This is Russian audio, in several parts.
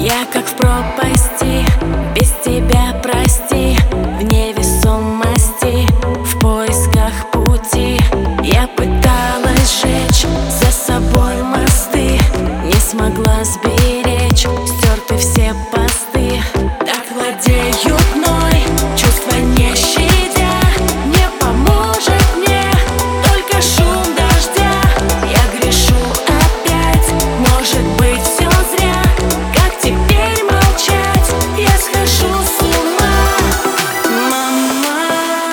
Я как в пропасти, без тебя, прости, в невесомости, в поисках пути. Я пыталась сжечь за собой мосты, не смогла сберечь, стерты все посты. Так владеют мной чувства, не щадя, не поможет мне только шум дождя. Я грешу опять, может быть все зря. Как теперь молчать? Я схожу с ума. Мама,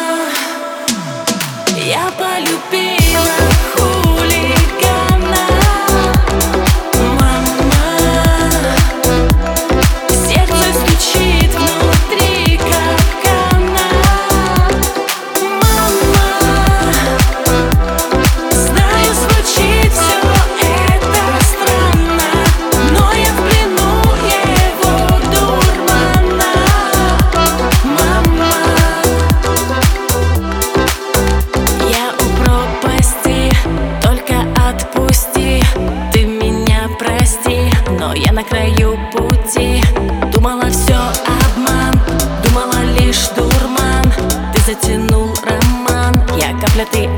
я полюбила хулигана. Мама, сердце стучит внутри, как она. Мама, знаю, звучит все это странно, но я в плену его дурмана. Мама, я у пропасти, только отпусти, ты меня прости, но я на краю пути. Думала, все обман, думала, лишь дурман, ты затянул роман. Я капля, ты